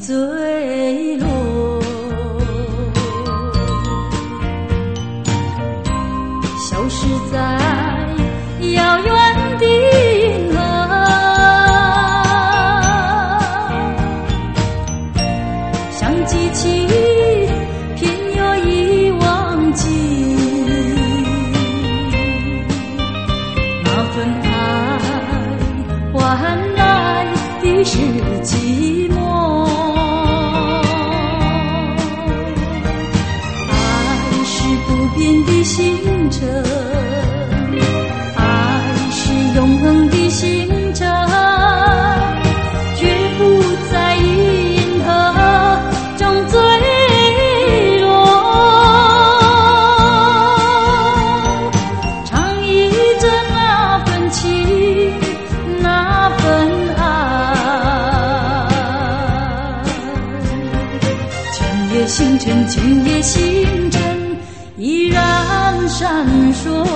坠落，消失在遥远的银河，像机器偏又已忘记那份爱换来的是寂寞。爱是不变的星辰，爱是永恒的星辰，绝不在银河中坠落。唱忆着那份情，那份爱，今夜星辰，今夜星辰依然闪烁。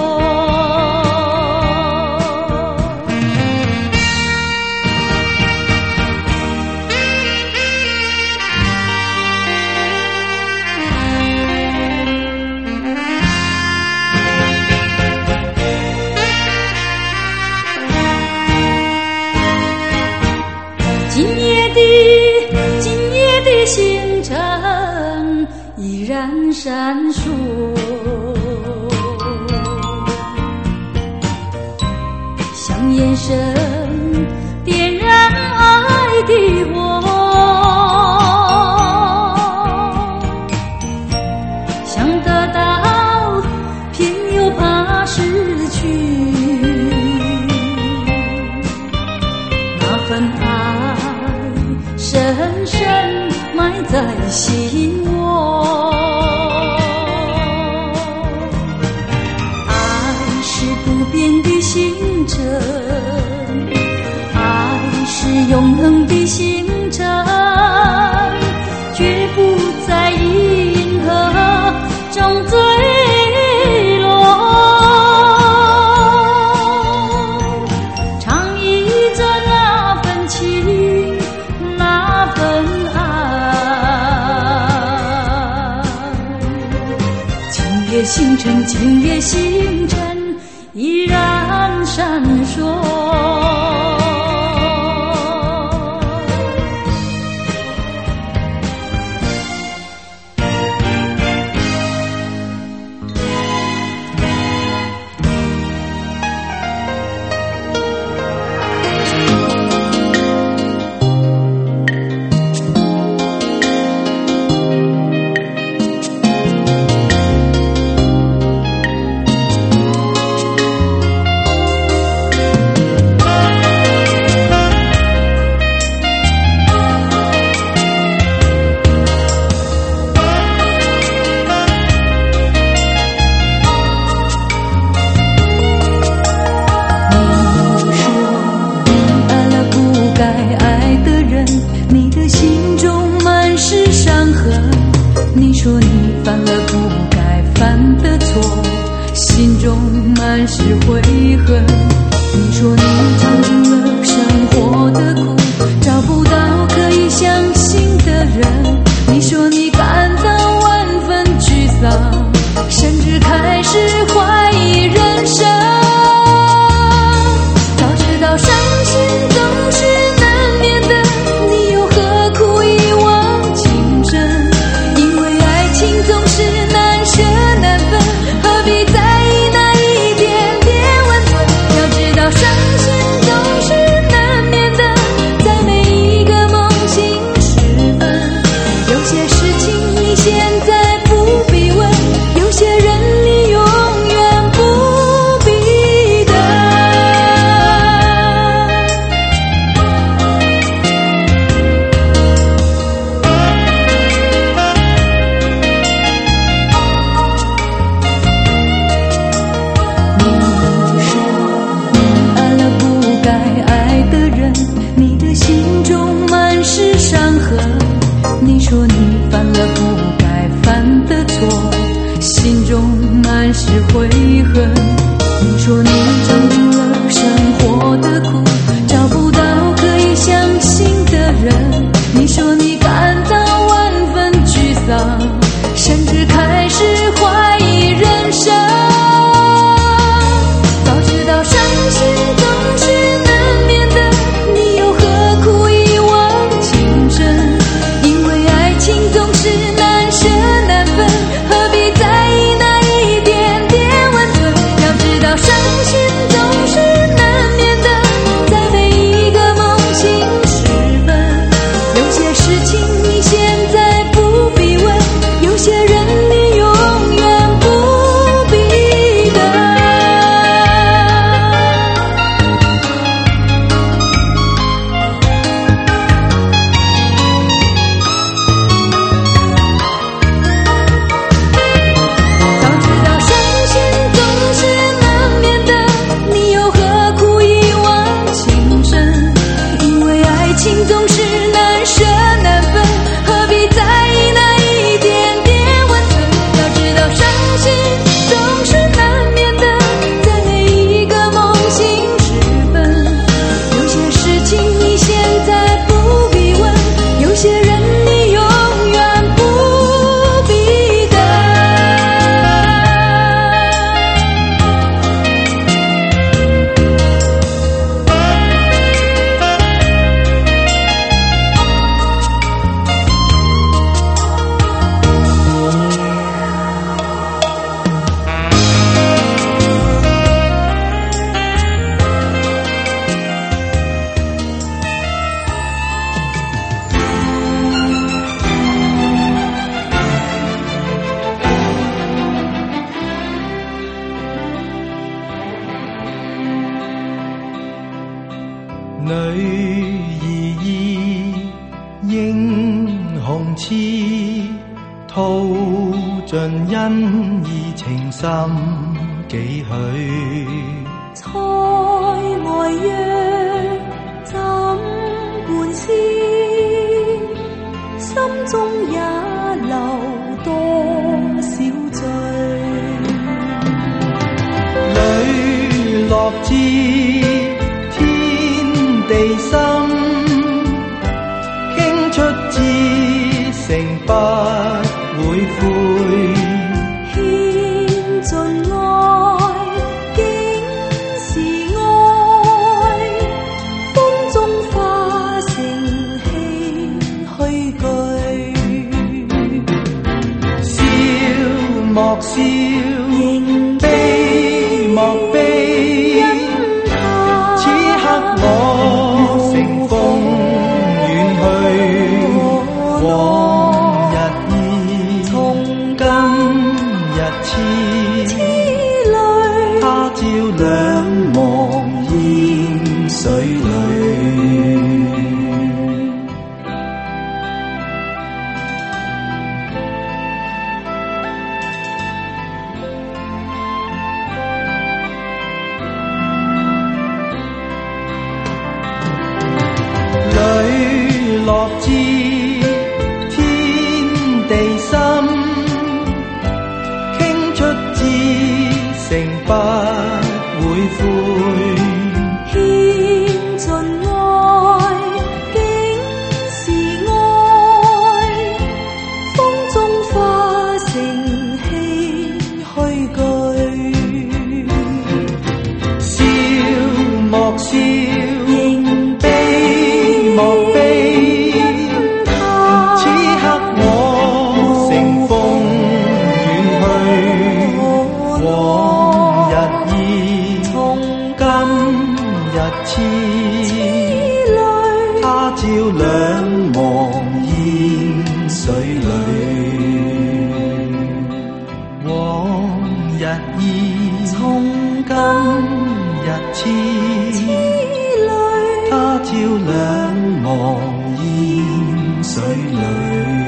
今夜的星辰依然闪烁，像眼神点燃爱的火，想得到偏又怕失去，那份爱深深埋在心窝。爱是不变的星辰，爱是永恒的星辰，绝不在银河中坠落。唱忆着那份情，那份爱，今夜星辰，今夜星辰依然闪烁。你说你犯了不该犯的错，心中满是悔恨。你说你尝尽了生活的苦，找不到可以相信的人。你说你感到万分沮丧，甚至开始怀疑人生。早知道伤心总是难免的，你又何苦一往情深？总是难舍难分，何必在意那一点点温存？要知道伤心总是难免的，在每一个梦醒时分。有些事情你现在不必问，有些人你永远不必等。你说你犯了不该犯的错，心中满是悔恨。你说你尝尽了生活的苦，找不到可以相信的人。你说你感女兒意英雄痴，吐盡恩義情深幾許。 塞外約怎伴思，心中也留多少醉。 磊落知天地心，傾出至誠不會悔。 獻盡愛竟是愛，風中化成唏噓句。 笑莫笑，悲莫悲，此刻我乘風遠去，往日意從今日痴淚，他朝兩忘煙水裏。磊落知天地心，傾出至誠不會悔。 獻盡愛竟是愛，風中化成唏噓句。 笑莫笑，莫悲，此刻我乘風遠去，往日意從今日痴淚，他朝兩忘煙水裏。往日意從今日痴淚，他朝兩忘煙水裏。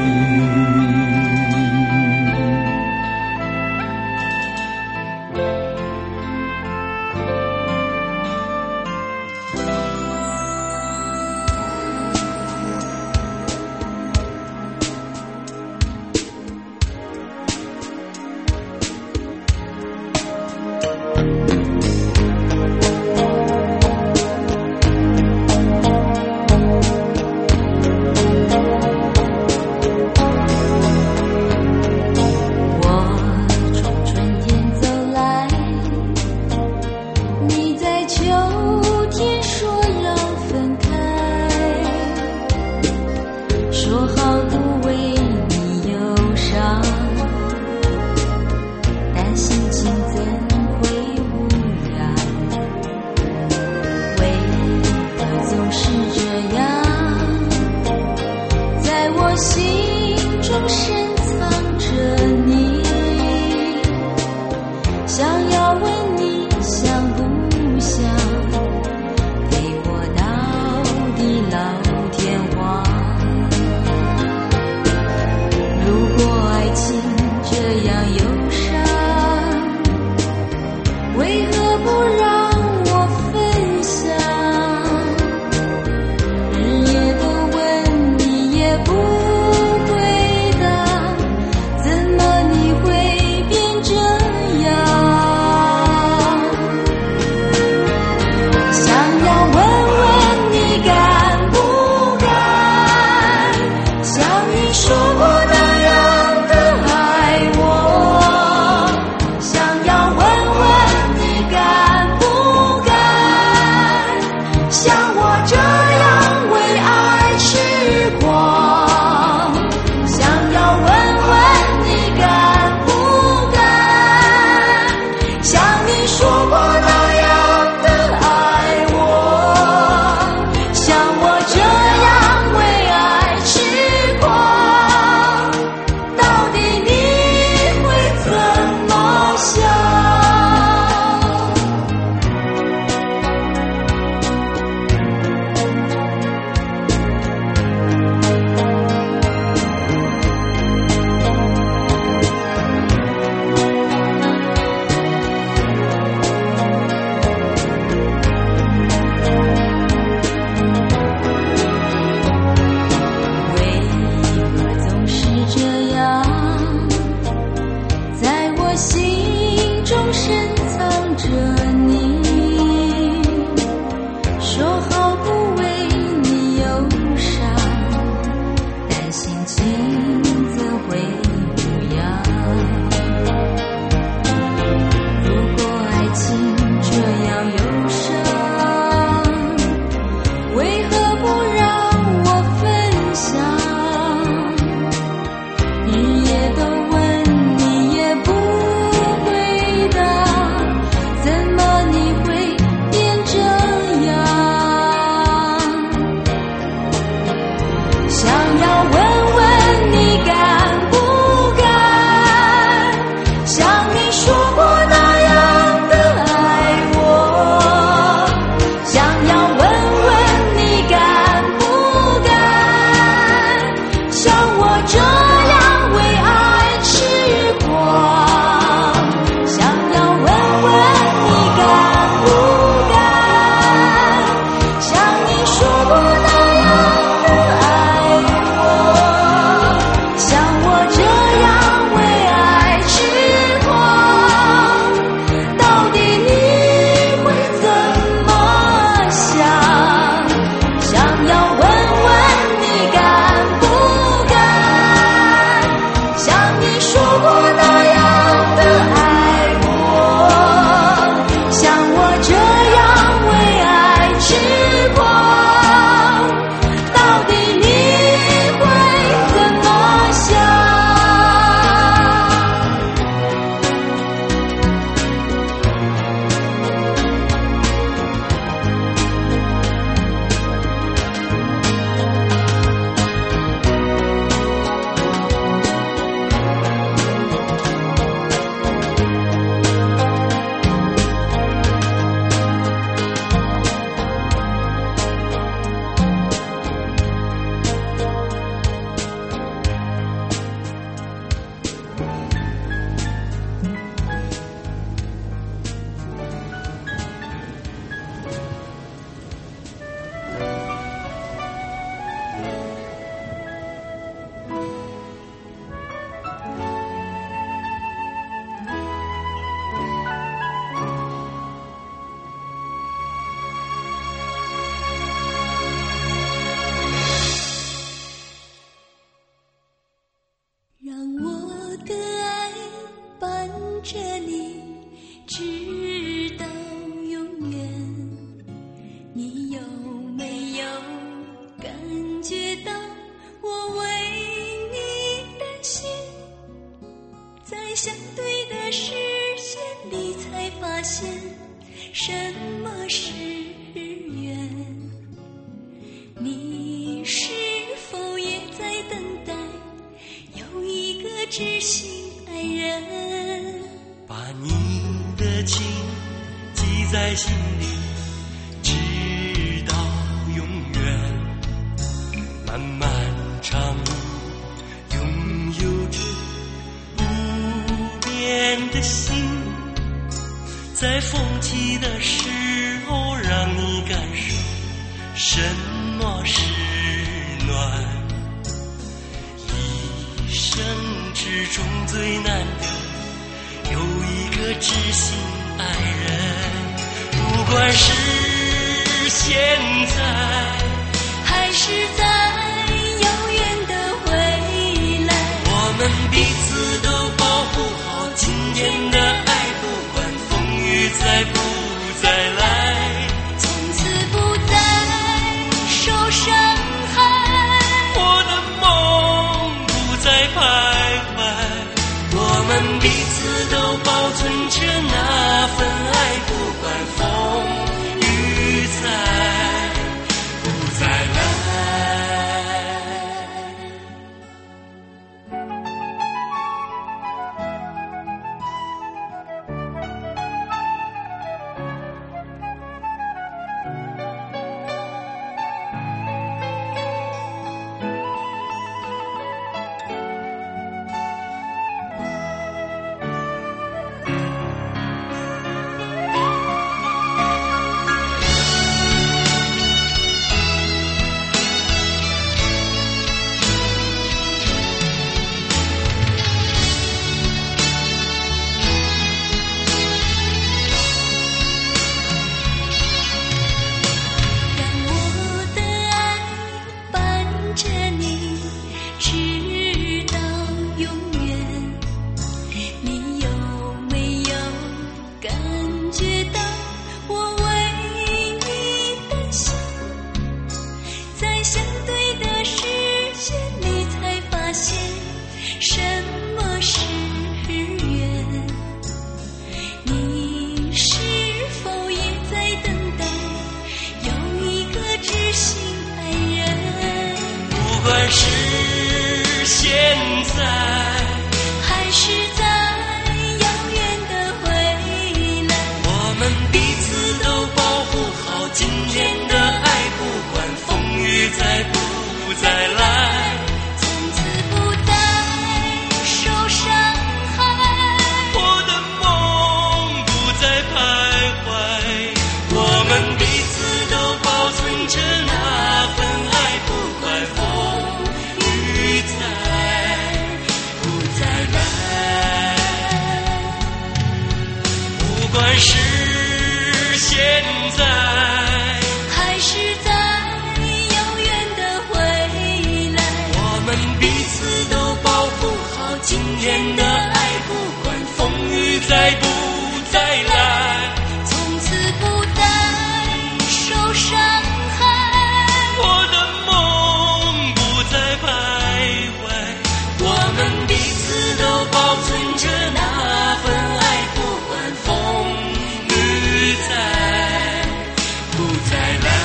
但心情怎会无什么是缘？你是否也在等待有一个知心爱人？ 把你的情记在心里，直到永远。漫漫长路，拥有着不变的心，在风起的时候，让你感受什么是暖。一生之中最难得有一个知心爱人，不管是现在还是在遥远的未来， 我们彼此都保护好今天的爱，不管风雨再不再来， 从此不再受伤害， 我的梦不再徘徊，我们彼此都保存着那份爱，不管风雨再不再来。不管是现在还是在遥远的未来， 我们彼此都保护好今天的爱，不管风雨再不再来， 从此不再受伤害， 我的梦不再徘徊，我们彼此都保存着那份爱，不管风雨再不再来，不管是现在还是在遥远的未来， 我们彼此都保护好今天的爱，不管风雨再不再来， 从此不再受伤害， 我的梦不再徘徊，我们彼此都保存着那份爱，不管风雨再不再来。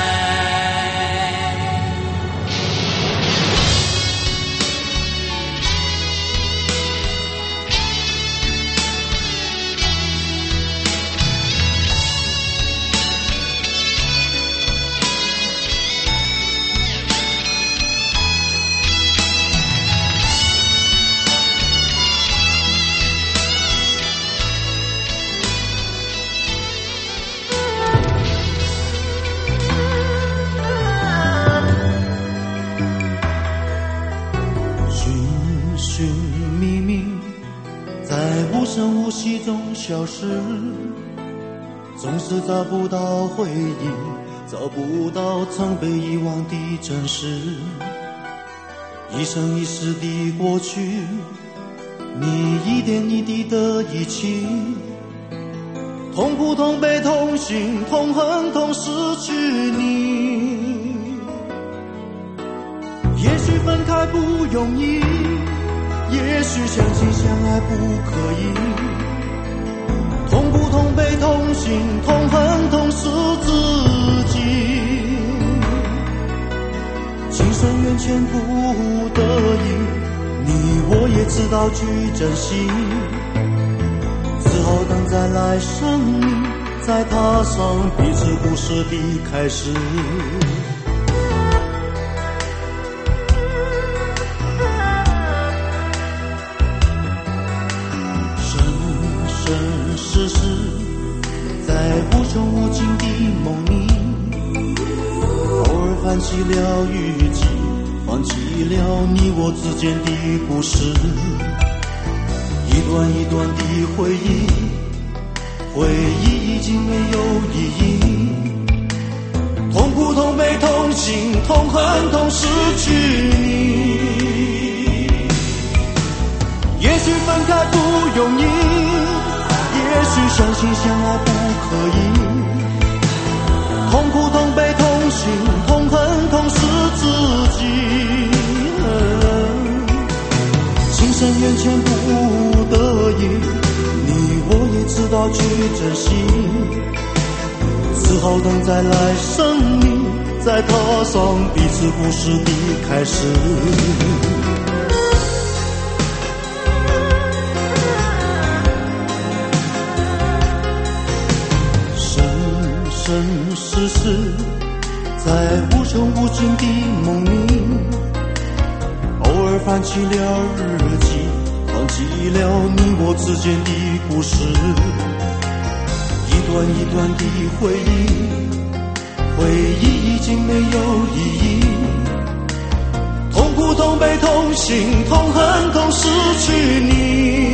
寻寻觅觅，在无声无息中消失，总是找不到回应，找不到曾被遗忘的真实。一生一世的过去，你一点一滴的遗弃，痛苦痛悲痛心痛恨痛失去你。也许分开不容易，也许相亲相爱不可以，痛苦痛悲同心，同恨同是自己。情深缘浅不得已，你我也知道去珍惜。只好等再来生命，再踏上彼此故事的开始。世事在无穷无尽的梦里，偶尔翻起了日记，放弃了你我之间的故事，一段一段的回忆，回忆已经没有意义，痛苦痛悲痛心痛恨痛失去你。也许分开不容易，也许相信相爱不可以，痛苦痛悲痛心痛恨痛失自己。情深缘浅不得已，你我也知道去珍惜，只好等再来生命，再踏上彼此故事的开始。世事在无穷无尽的梦里，偶尔翻起了日记，放弃了你我之间的故事，一段一段的回忆，回忆已经没有意义，痛苦痛悲痛心痛恨痛失去你。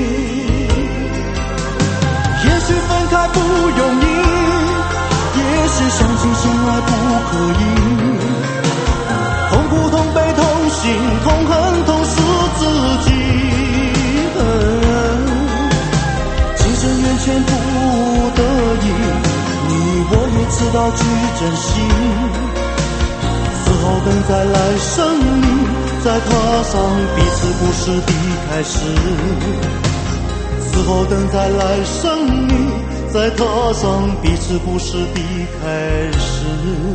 也许分开不容易，也许相亲相爱不可以，痛苦痛悲痛心痛恨痛失自己。情深缘浅不得已，你我也知道去珍惜，只好等再来生命，再踏上彼此故事的开始。只好等再来生命，再踏上彼此故事的开始。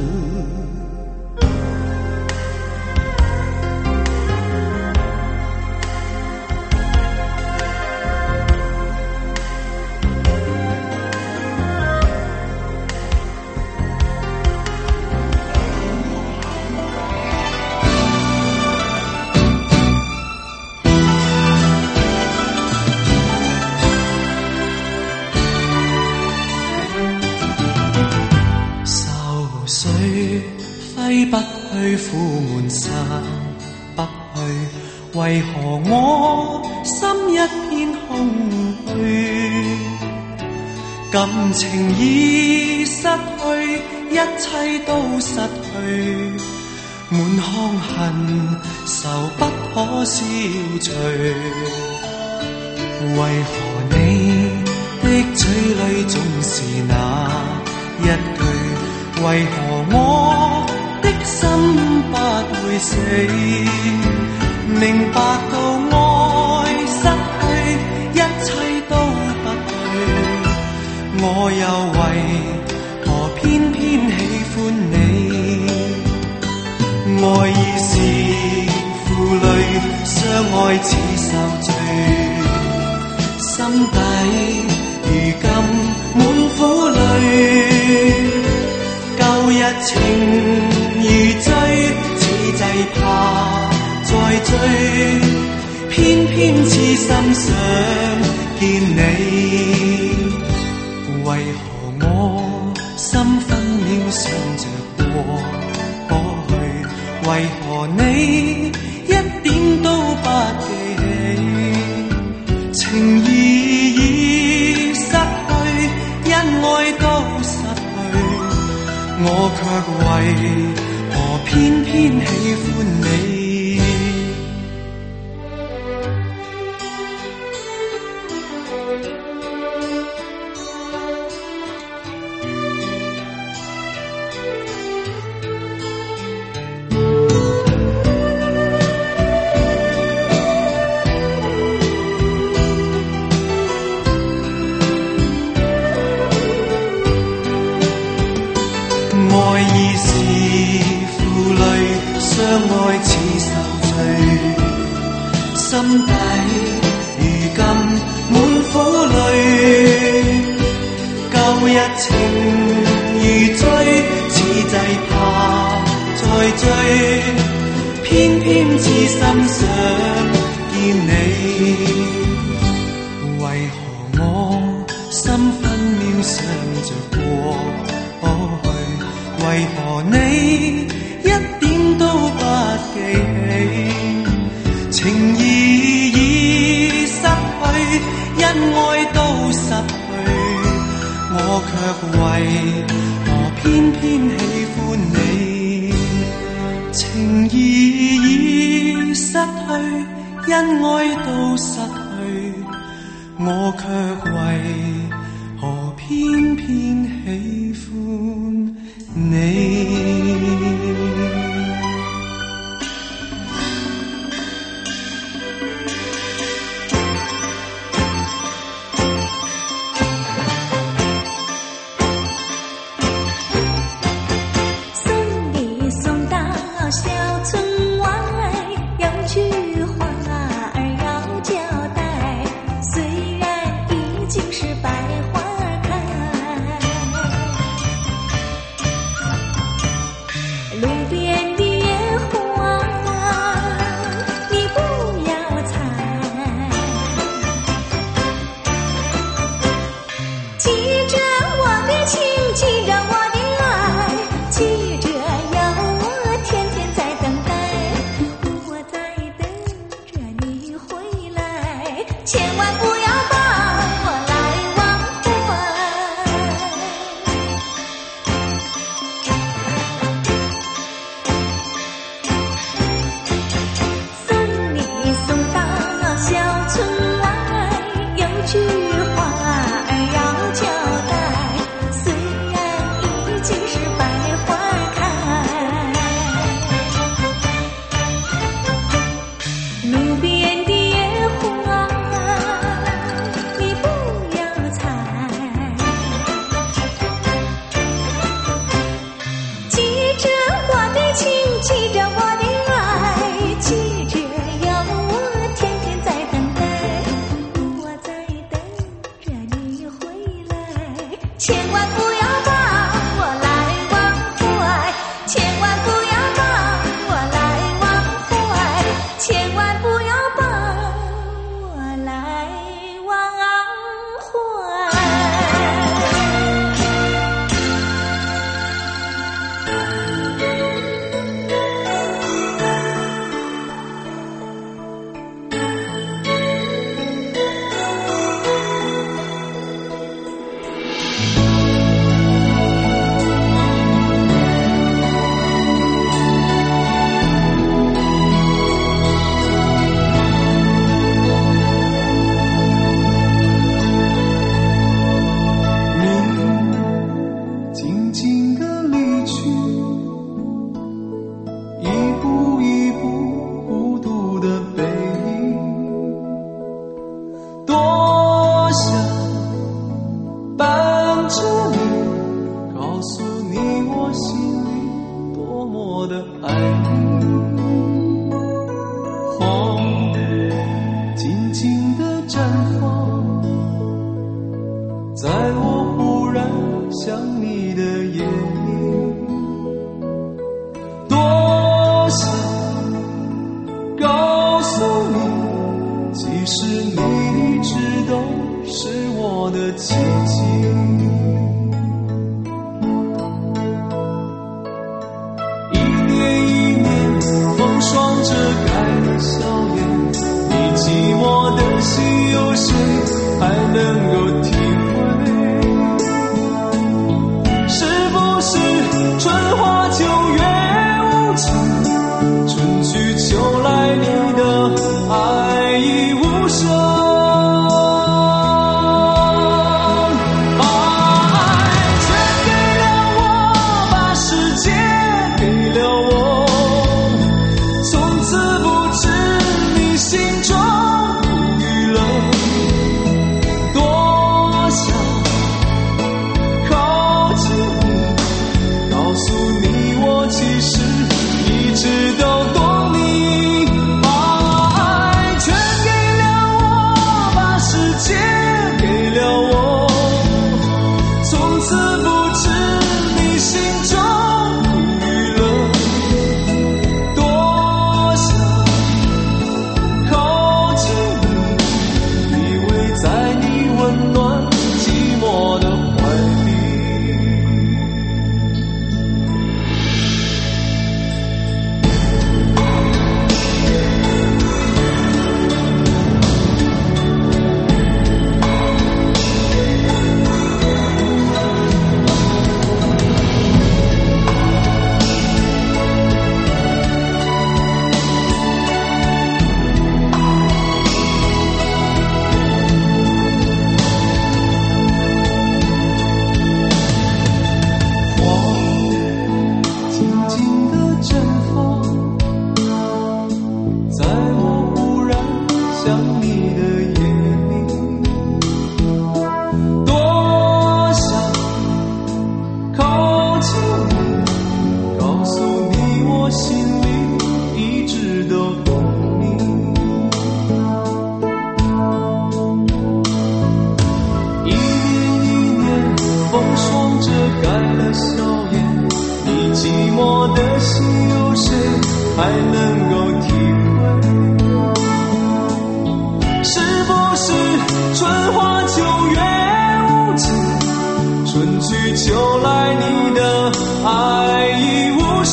揮不去，苦悶散不去，為何我心一片空虛？感情已失去，一切都失去，滿腔恨愁不可消除。為何你的嘴裏總是那一句？為何我的心不會死？明白到愛失去，一切都不對，我又為何偏偏喜歡你？愛已是負累，相愛似受罪，心底如今滿苦淚。舊日情如醉，此際怕再追，偏偏痴心想見你。為何我心分秒想着過去？為何你一點都不記起？情義已失去，恩愛都失去，我卻為何偏偏喜歡你？ 愛似受罪，心底如今滿苦淚，舊日情如醉，此際怕再追，偏偏痴心想見你。為何我心分秒想着過去，為何你一點都不記起？情義已失去，恩愛都失去，我卻為何偏偏喜歡你？情義已失去，恩愛都失去，我卻為何偏偏喜歡你？ 心中无语了，多才能够体会，是不是春花秋月无情，春去秋来你的爱已无声。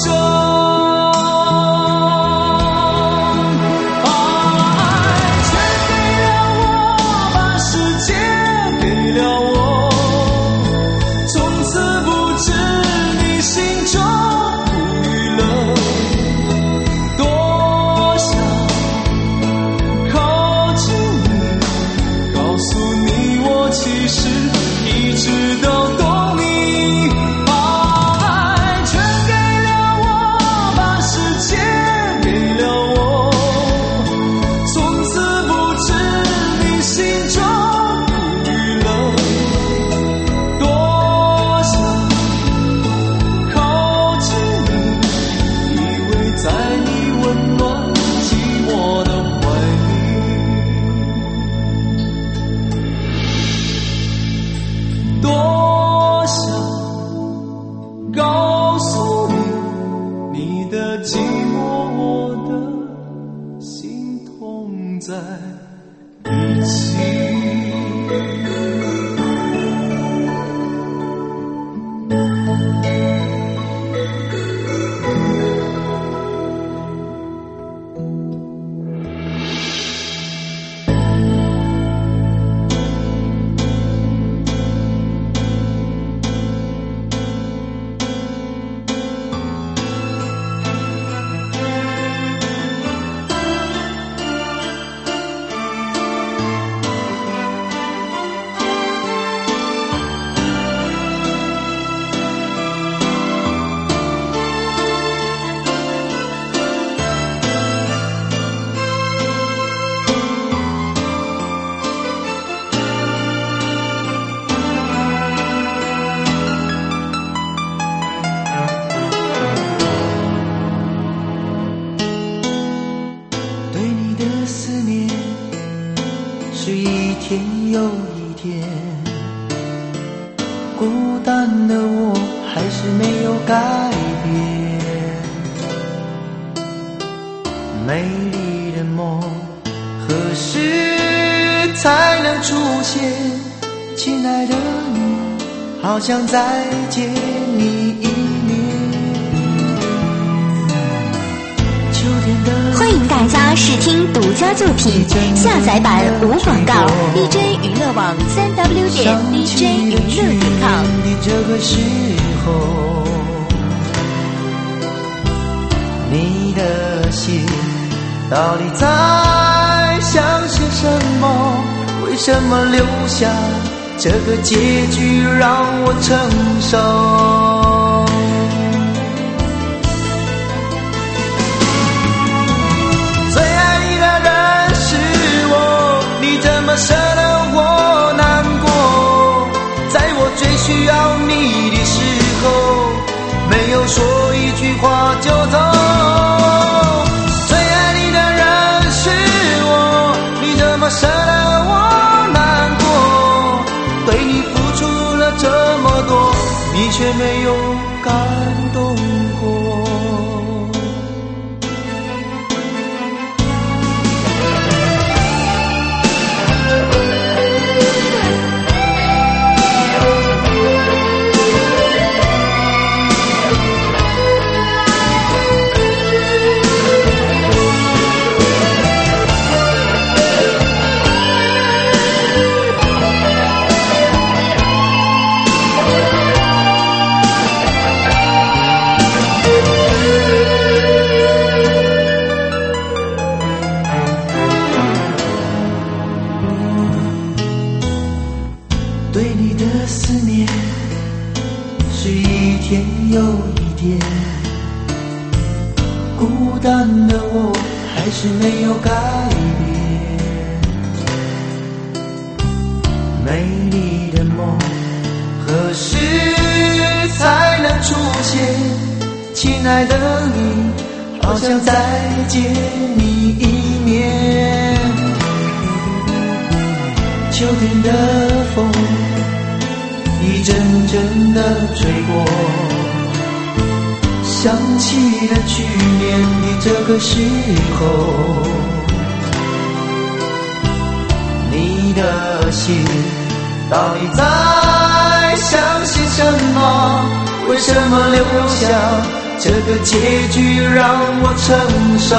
好想再见你一面。 欢迎大家试听独家作品，下载版无广告。DJ 娱乐网3w.dj娱乐.com。 这个时候，你的心到底在想些什么？为什么留下这个结局让我承受？最爱你的人是我，你怎么舍得我难过？在我最需要你的时候，没有说一句话就走。最爱你的人是我，你怎么舍得我难过？对你付出了这么多，你却没有感动过。孤单的我还是没有改变，美丽的梦何时才能出现？亲爱的你，好想再见你一面。秋天的风一阵阵的吹过， 想起了去年的这个时候，你的心到底在相信什么？为什么留下这个结局让我承受？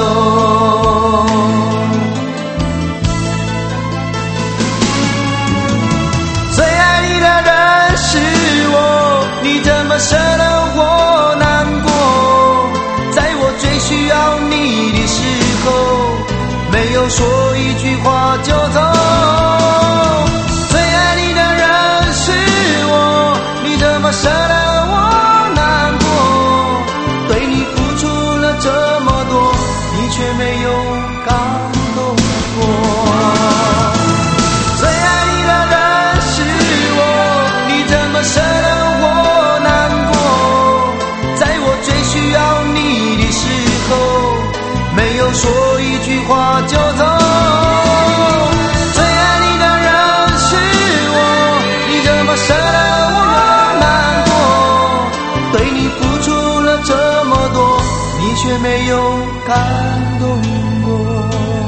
最爱你的人是我，你怎么舍得我难过？在我最需要你的时候，没有说一句话就走。最爱你的人是我，你怎么舍得我难过？对你付出了这么多，你却没有感动过。最爱你的人是我，你怎么舍得我难过？在我最需要你的时候，没有说一句话就走。最爱你的人是我，你怎么舍得我难过？对你付出了这么多，你却没有感动过。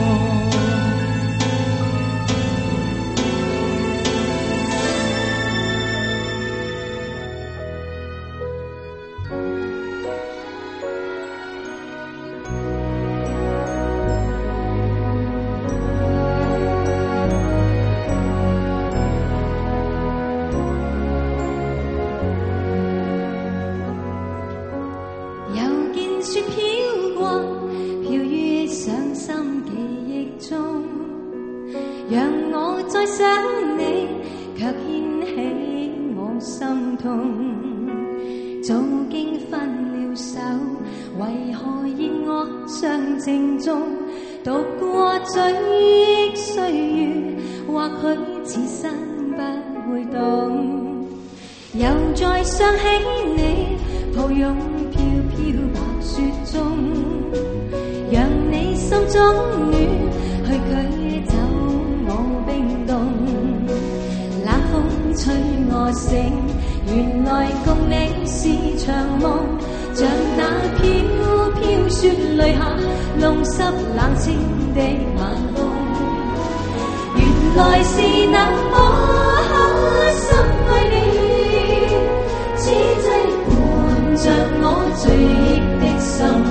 又見雪飄過，飄於傷心記憶中，讓我再想你，卻牽起我心痛。早經分了手，為何現我傷情中度過追憶歲月？或許此生不會懂，又再想起你，抱擁飄飄白雪中，讓你心中暖，去驅走我冰凍。冷風吹我醒，原來共你是場夢，像那飄飄雪淚下弄濕冷清的晚空。原來是那麼深愛你，此際伴着我追憶的心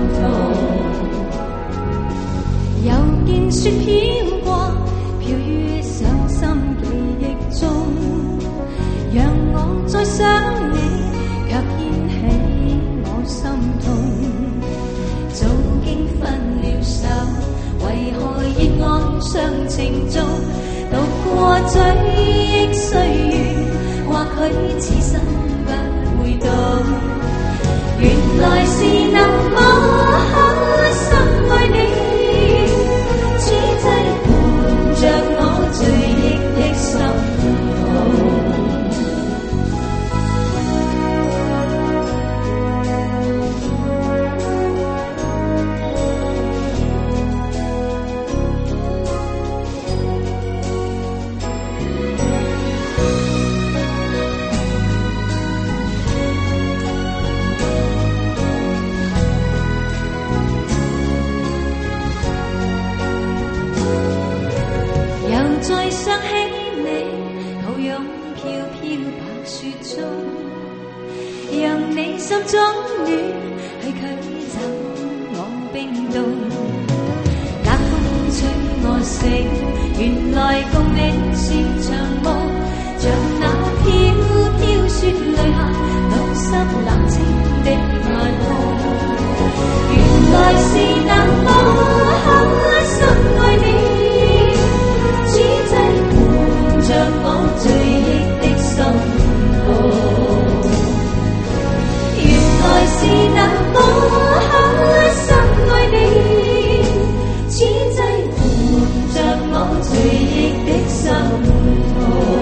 痛。又見雪飄過，飄於傷心記憶中，讓我再想你，卻牽起我心痛。早經分了手，為何熱愛傷情中度過追憶歲月？或許此生不會懂，原來是那麼深愛你，此際伴着我追憶的心痛。再想起你，抱擁飄飄白雪中，讓你心中暖，去驅走我冰凍。冷風吹我醒，原來共你是場夢，像那飄飄雪淚下弄濕冷清的晚空。原來是那麼深愛你，此際伴着我追憶的心痛。原來是那麼深愛你，此際伴着我追憶的心痛。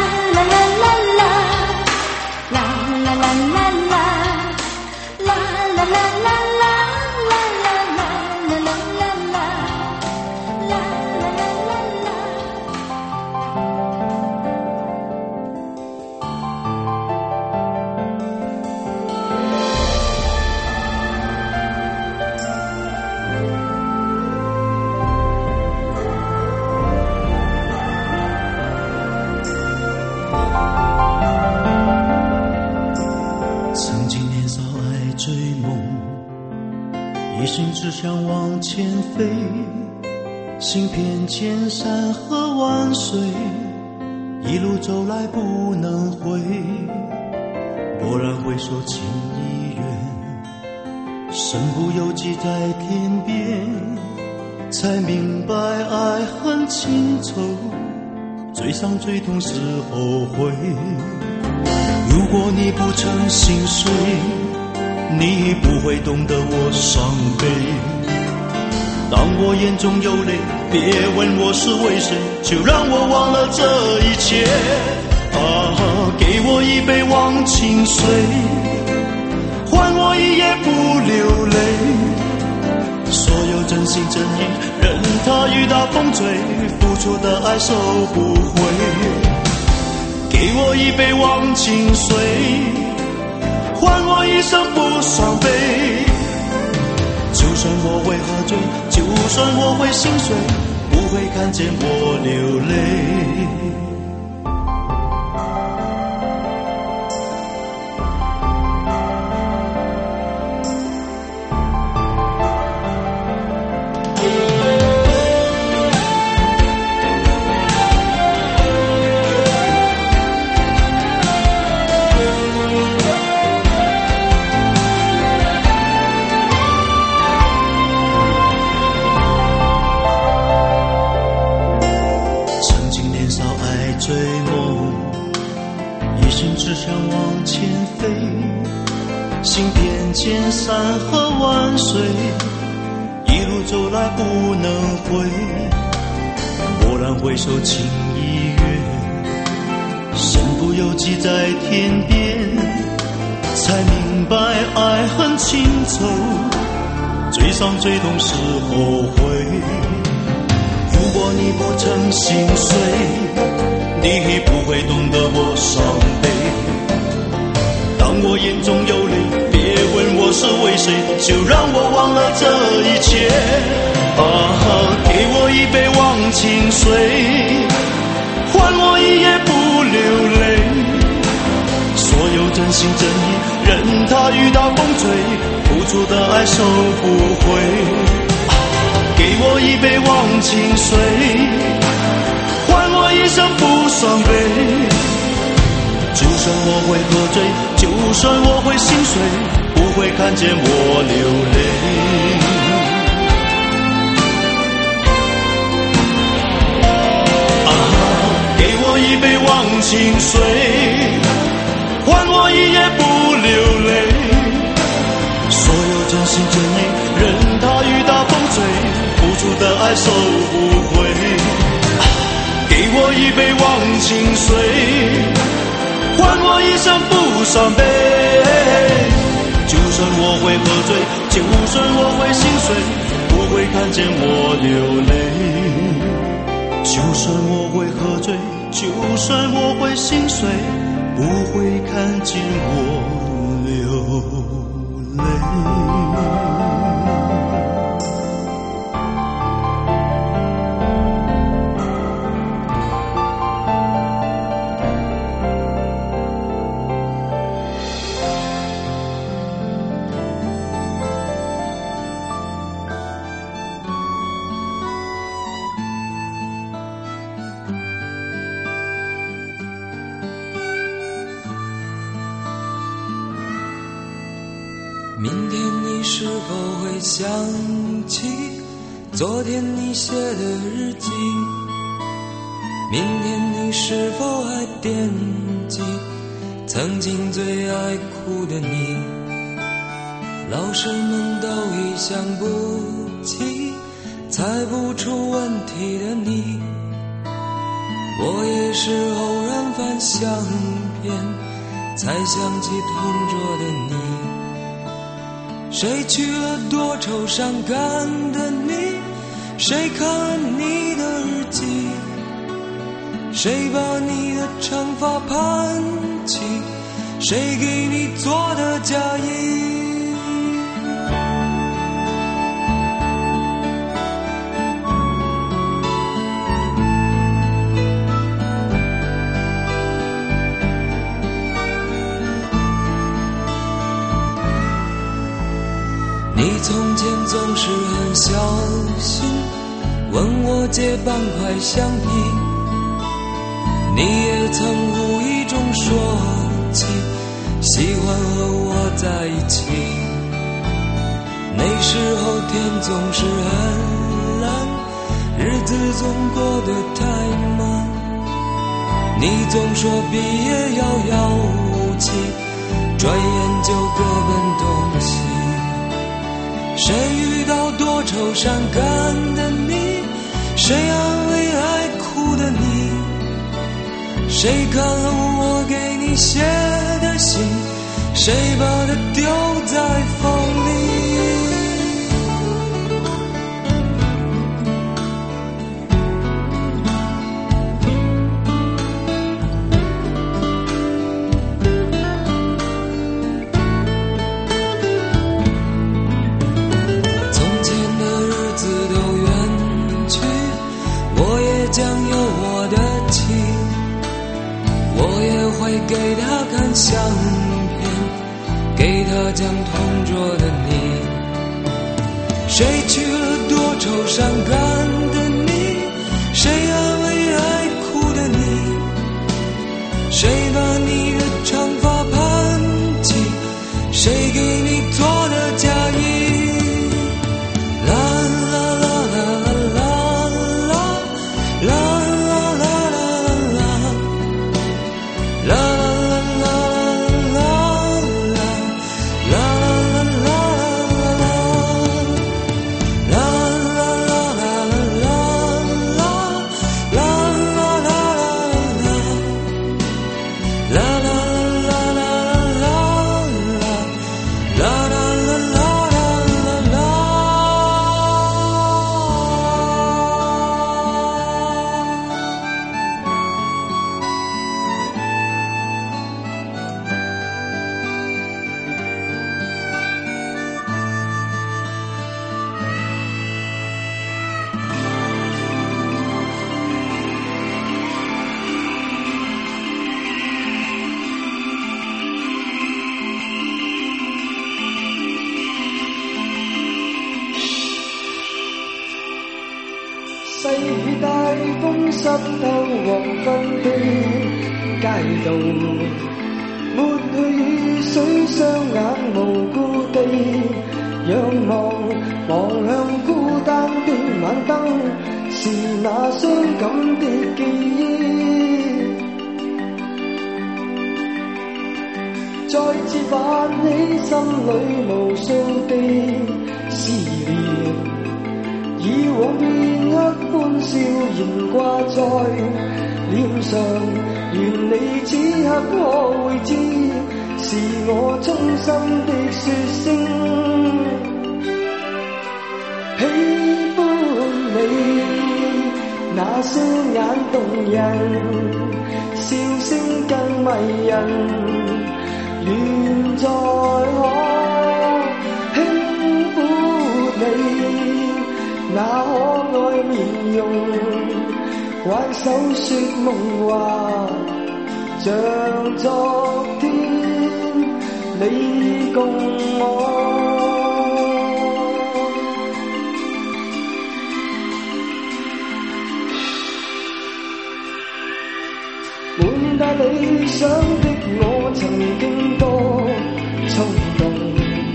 一心只想往前飞，行遍千山和万水，一路走来不能回。蓦然回首，情已远，身不由己在天边，才明白爱恨情仇，最伤最痛是后悔。如果你不曾心碎，你不会懂得我伤悲。当我眼中有泪，别问我是为谁，就让我忘了这一切。给我一杯忘情水，换我一夜不流泪。 所有真心真意，任它雨打风吹，付出的爱收不回。给我一杯忘情水，换我一生不伤悲。就算我会喝醉，就算我会心碎，不会看见我流泪。追梦，一心只想往前飞，行遍千山和万水，一路走来不能回。蓦然回首，情已远，身不由己在天边，才明白爱恨情仇，最伤最痛是后悔。如果你不曾心碎，你不会懂得我伤悲。当我眼中有泪，别问我是为谁，就让我忘了这一切。给我一杯忘情水，换我一夜不流泪。所有真心真意，任它雨打风吹，付出的爱收不回。给我一杯忘情水，换我一生不伤悲。就算我会喝醉，就算我会心碎，不会看见我流泪。给我一杯忘情水，换我一夜不流泪。所有真心真意，任它雨打风吹，付出的爱收不回。给我一杯忘情水，换我一生不伤悲。就算我会喝醉，就算我会心碎，不会看见我流泪。就算我会喝醉，就算我会心碎，不会看见我流泪。 明天你是否会想起昨天你写的日记？明天你是否还惦记曾经最爱哭的你？老师们都已想不起猜不出问题的你，我也是偶然翻相片才想起同桌的你。谁去了多愁善感的你？谁看了你的日记？谁把你的长发盘起？谁给你做的嫁衣？你从前总是很小心问我借半块橡皮，你也曾无意中说起喜欢和我在一起。那时候天总是很蓝，日子总过得太慢，你总说毕业遥遥无期，转眼就各奔东西。谁遇到多愁善感的你？谁安慰爱哭的你？谁看了我给你写的信？谁把它丢在风里？ 给他看相片，给他讲同桌的你。谁去了多愁善感的你？谁安慰爱哭的你？谁把你的长发盘起？谁给你做的嫁衣？啦啦啦啦啦啦啦啦啦啦啦啦细雨大风湿透黄昏的街道，抹去雨水，双眼无辜地仰望，望向孤单的晚灯，是那伤感的记忆，再次泛起心里无数的思念。以往片刻欢笑仍挂在脸上，愿你此刻可会知，是我衷心的说声喜欢你。那雙眼動人，笑聲更迷人，願再可輕撫你。那可愛面容，挽手說夢話，像昨天你共我。滿帶理想的我，曾經多衝動。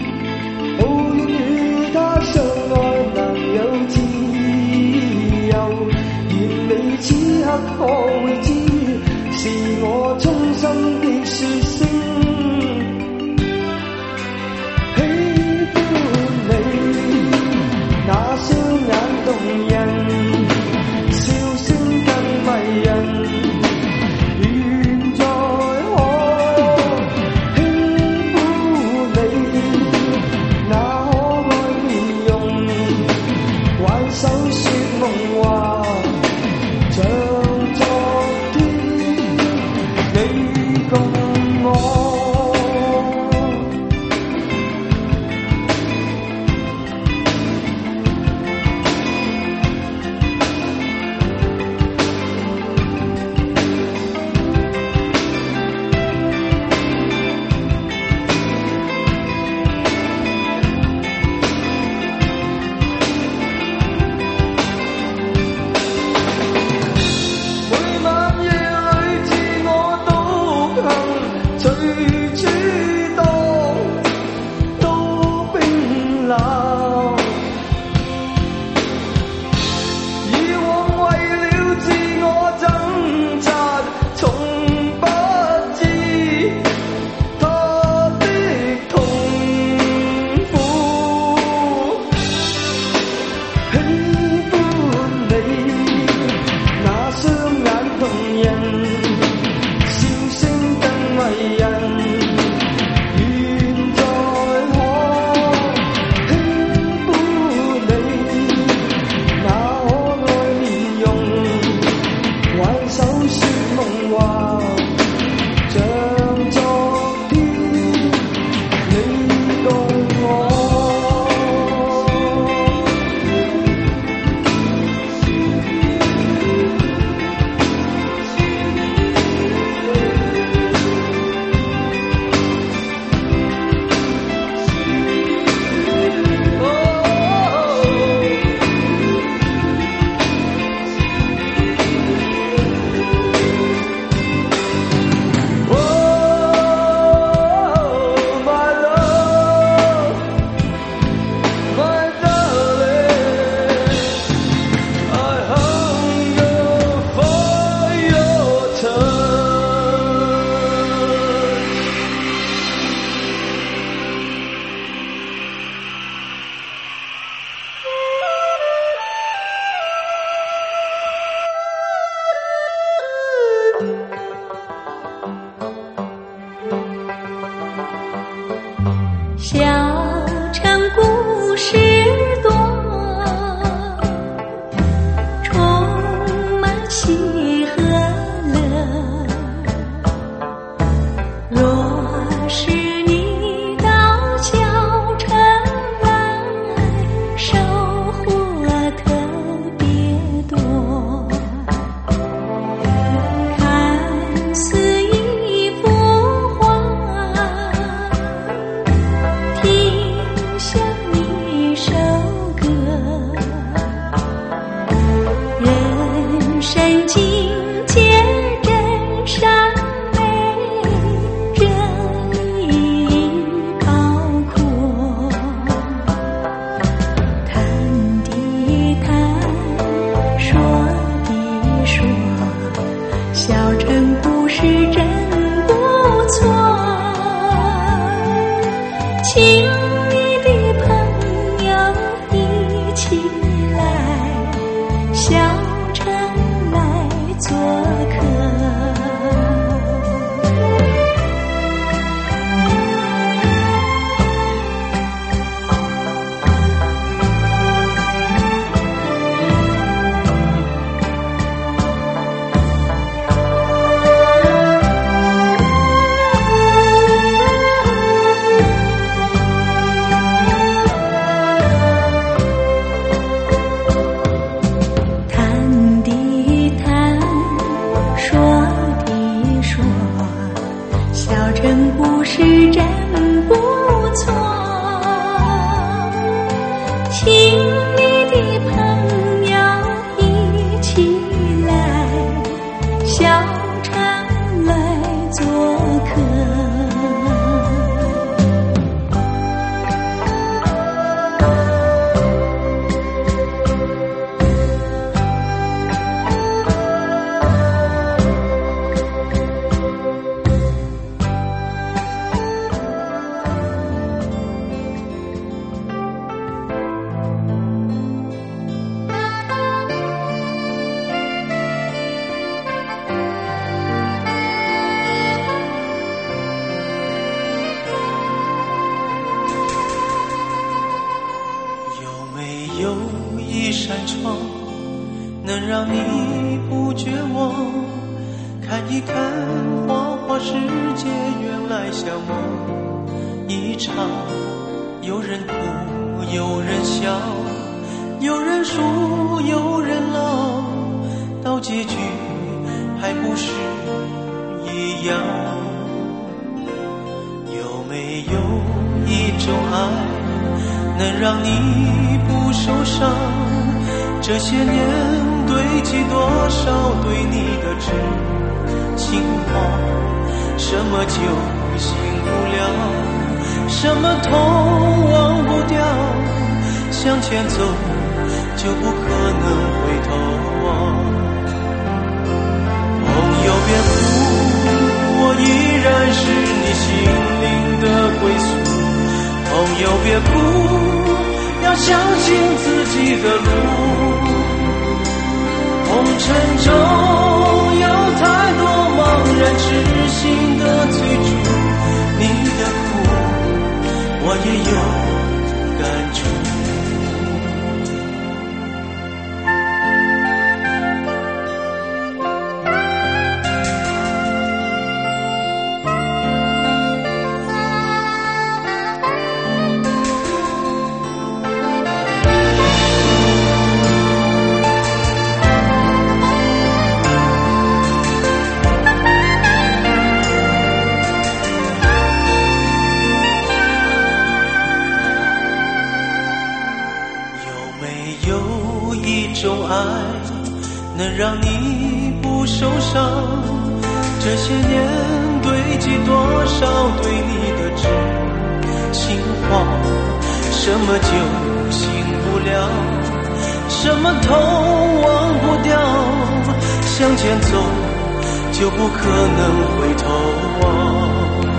相愛能有自由，願你此刻可會知，是我衷心的說聲喜歡你。那雙眼動人，笑聲更迷人，願再可輕撫有一扇窗，能让你不绝望？看一看花花世界，原来像梦一场。有人哭，有人笑，有人输，有人老，到结局还不是一样。有没有一种爱，能让你不受伤？这些年堆积多少对你的痴情话？什么酒醒不了，什么痛忘不掉，向前走就不可能回头望。朋友别哭，我依然是你心灵的归宿。朋友别哭，要相信自己的路。红尘中有太多茫然痴心的追逐，你的苦我也有感触。能让你不受伤，这些年堆积多少对你的痴情话？什么酒醒不了，什么痛忘不掉，向前走就不可能回头望。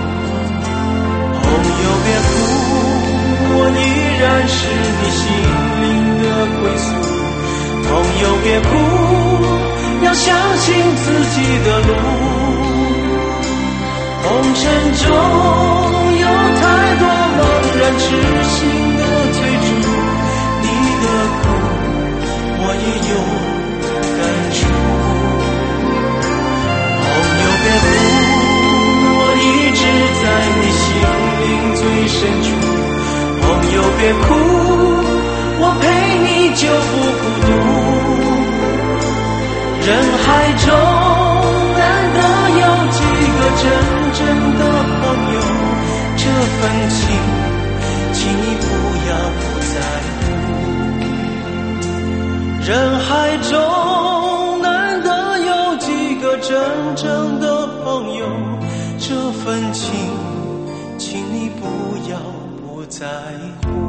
朋友别哭，我依然是你心灵的归宿。朋友别哭，要相信自己的路。红尘中有太多茫然痴心的追逐，你的苦我也有感触。朋友别哭，我一直在你心灵最深处。朋友别哭，我陪你就不孤独。人海中难得有几个真正的朋友，这份情请你不要不在乎。人海中难得有几个真正的朋友，这份情请你不要不在乎。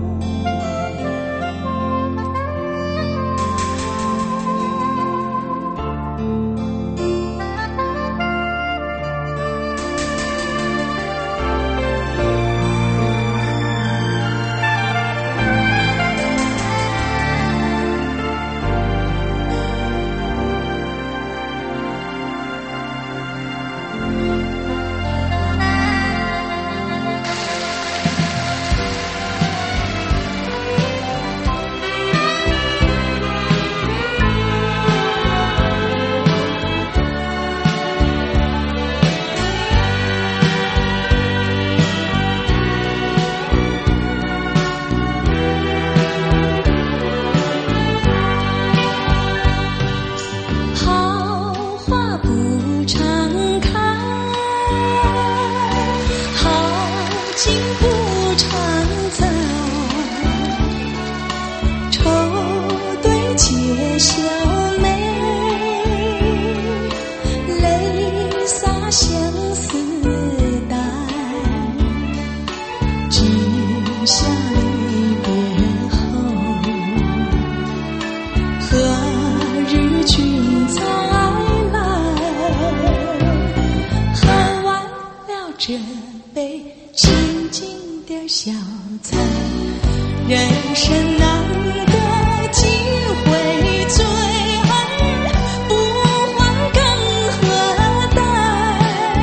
这杯清静的小菜，人生难得几回醉儿，不欢更何待？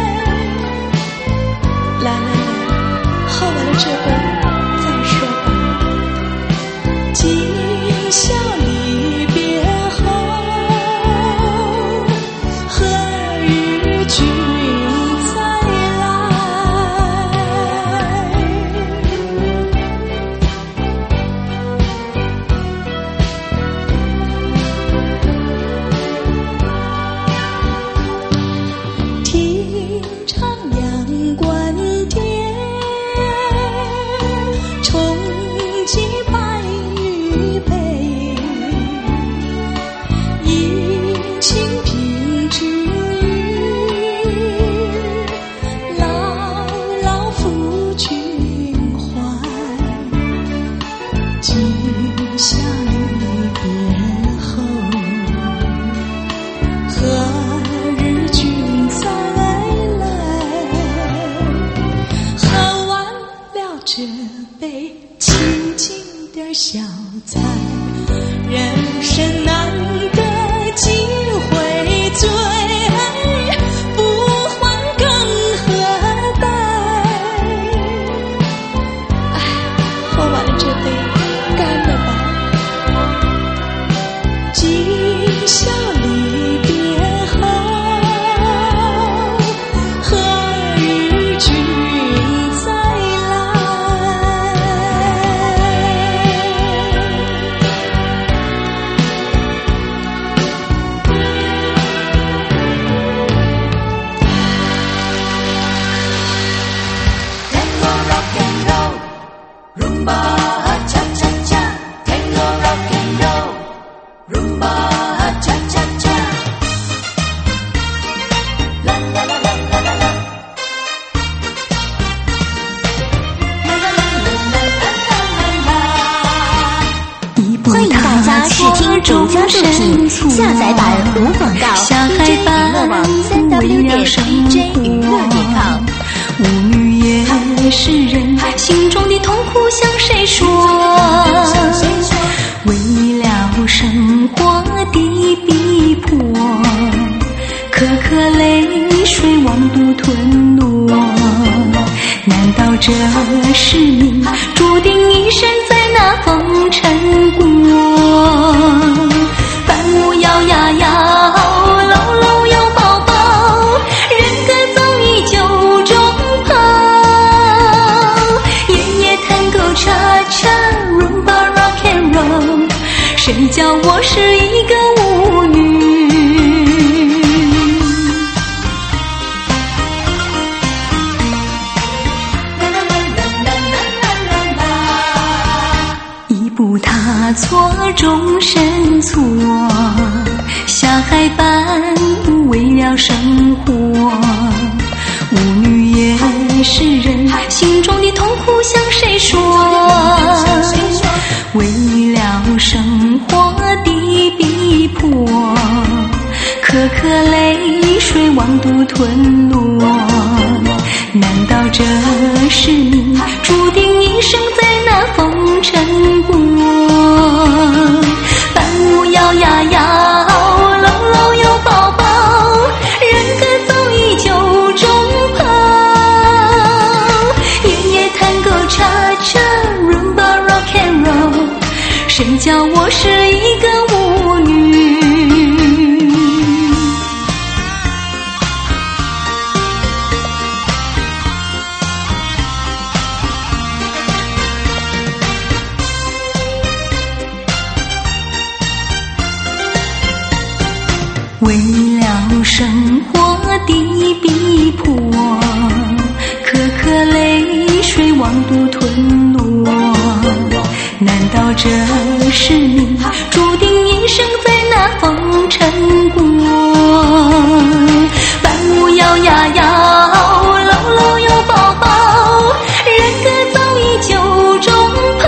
来，喝完了这杯再说吧。 杯清静点小菜，人生难得几回醉，不欢更何待？哎，喝完了这杯，干了吧。今宵离别后，何日君再来？ 欢迎大家试听独家作品，下载版无广告。DJ 娱乐网3w.dj娱乐.com。 舞女也是人，心中的痛苦向谁说？为了生活的逼迫，颗颗泪水往肚吞落。难道这是命，注定一生在那风尘过？帆木摇呀摇，楼楼有宝宝，人各走一酒中跑。夜夜探戈cha cha rumba rock and roll， 谁叫我是一个舞女？不踏错终身错，下海伴为了生活。舞女也是人，心中的痛苦向谁说？为了生活的逼迫，颗颗泪水往肚吞落。难道这是命，注定一生在那风尘过？帆木摇呀摇，楼楼有宝宝，人各走一酒中跑。夜夜探戈cha cha rumba rock and roll， 谁叫我是一个舞女？为了生活的逼迫，颗颗泪水往肚吞落。难道这是命，注定一生在那风尘过？帆木摇呀摇，楼楼有宝宝，人各走一酒中跑。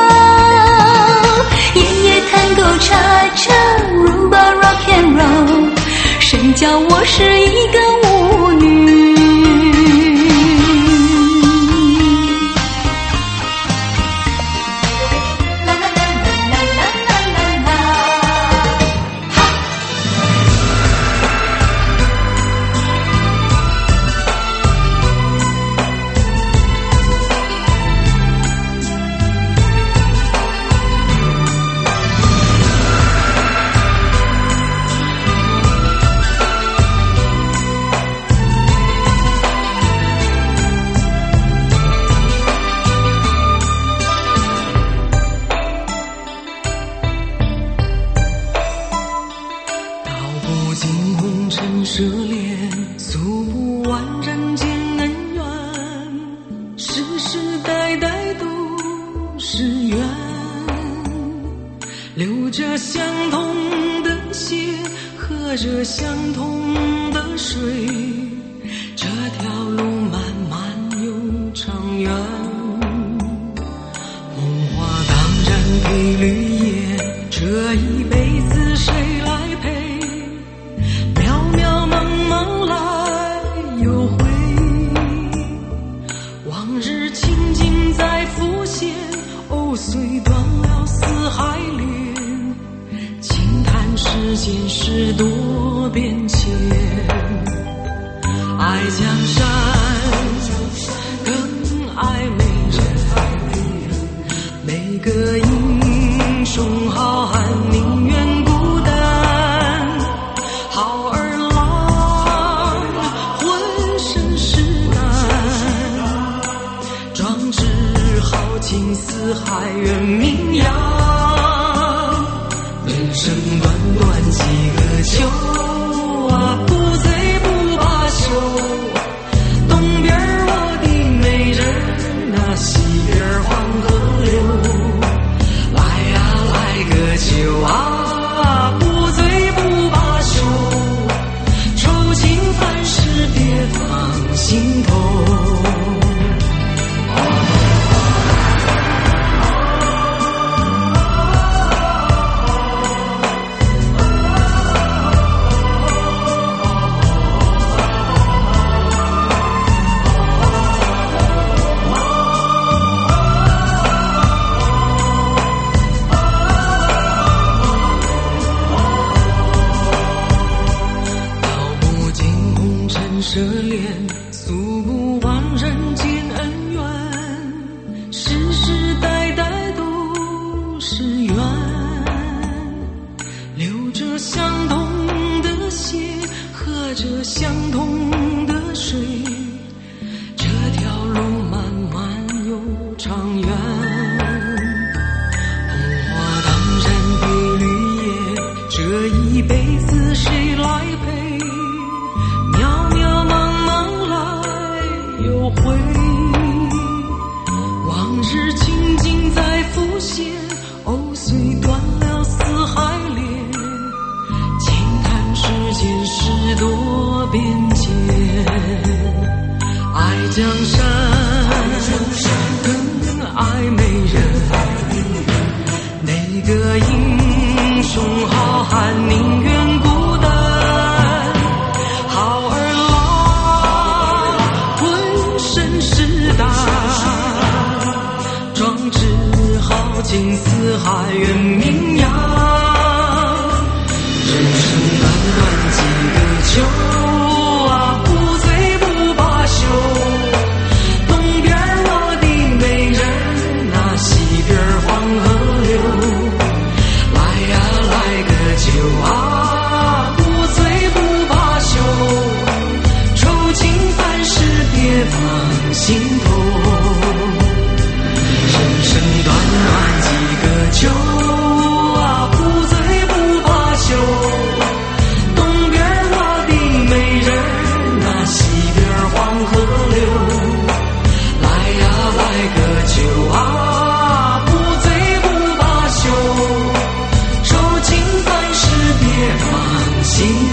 夜夜探戈cha cha rumba rock and roll， 谁叫我是一个舞女？ 涉猎，诉不完人间恩怨，世世代代都是缘，流着相同的血，喝着相同的水，这条路漫漫又长远。红花当然配绿叶，这一辈子谁来陪？往日情景在浮现。 事多变迁，爱江山更爱美人，每个英雄好汉宁愿孤单，好儿郎浑身是胆，壮志豪情四海远名扬，人生短短几个秋啊，不醉不罢休。东边我的美人啊，西边黄河流。来呀来个秋啊，不醉不罢休。愁情烦事别放心头。涉猎诉不完人间恩怨，世世代代都是缘，流着相同的血，喝着相同的水，这条路漫漫又长远。红花当然配绿叶，这一辈子谁来陪？回往日情景在浮现，藕虽断了丝还连，轻叹世间事多变迁，爱江山更爱美人，哪个英雄好汉宁愿孤单，好儿壮志豪情四海远名扬，人生短短几个秋啊，不醉不罢休。东边我的美人啊，西边黄河流。来呀来个秋啊，不醉不罢休。愁情烦事别放心头。短短几个秋啊，不醉不罢休。东边我的美人啊，西边黄河流。来呀来个秋啊，不醉不罢休。愁情烦事别放心头。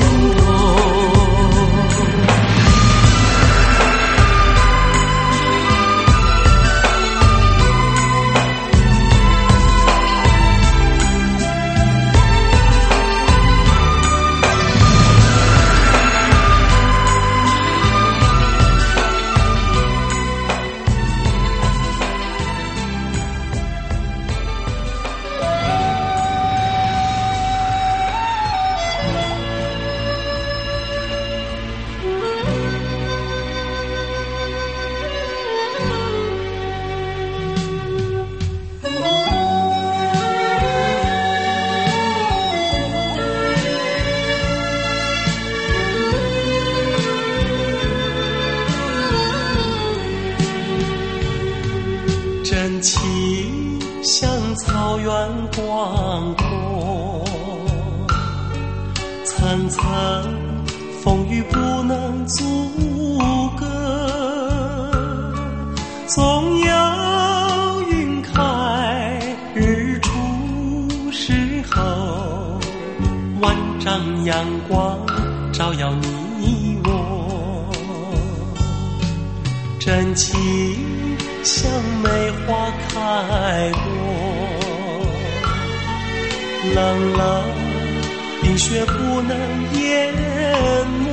真情像草原广阔，层层风雨不能阻隔，总有云开日出时候，万丈阳光照耀你我，真情像梅花开过，冷冷冰雪不能淹没，